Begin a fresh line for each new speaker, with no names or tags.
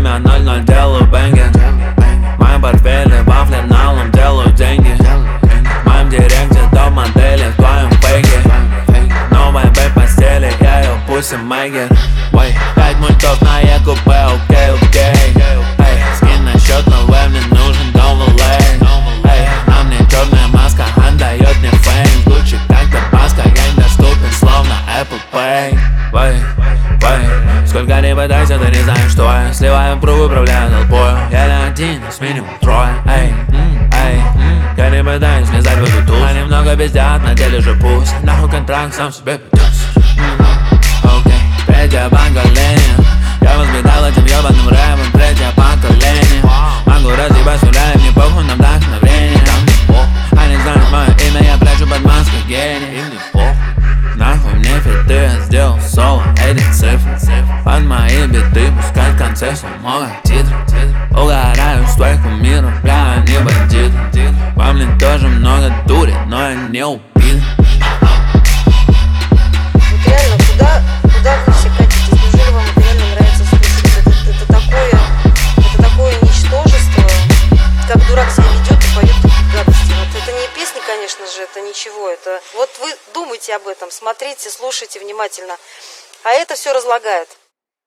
время 00 делаю бенги. Мои портфели во флиналом делаю деньги. В моем директе топ-модели, в твоем фейке. Новая бэй постели, я ее пусть и мейгер. 5 мультов на ЕКП, окей. Скинь на счет, но мне нужен доволей. На мне черная маска, отдает мне фейм. Гуччи как Табаско, я недоступен, словно Apple Pay. Сколько не пытайся, ты не знаешь, что я. Сливаю в пруг, управляю толпою. Я не один, с минимум трое. Я не пытаюсь влезать в эту туз. Они много пиздят, на деле же пусть. Нахуй контракт, сам себе придётся. Окей, третье поколение. Я воспитал этим ебаным рэпом. Третье поколение. Могу разъебать с нуля, и мне похуй на вдохновение. Они знают мое имя, я прячу под маской гений. Нахуй мне фиты, я сделал соло, эти цифры. Под мои биты, пускай в конце самого титра. Угораю с твоих кумиров, бля, они бандиты. Во мне тоже много дури, но я не убит.
Вот реально, куда вы все катитесь? Неужели вам это реально нравится слушать? Это такое ничтожество. Как дурак себя ведет и поет такие гадости. Вот это не песни, конечно же, это ничего. Это вот вы думайте об этом, смотрите, слушайте внимательно. А это все разлагает.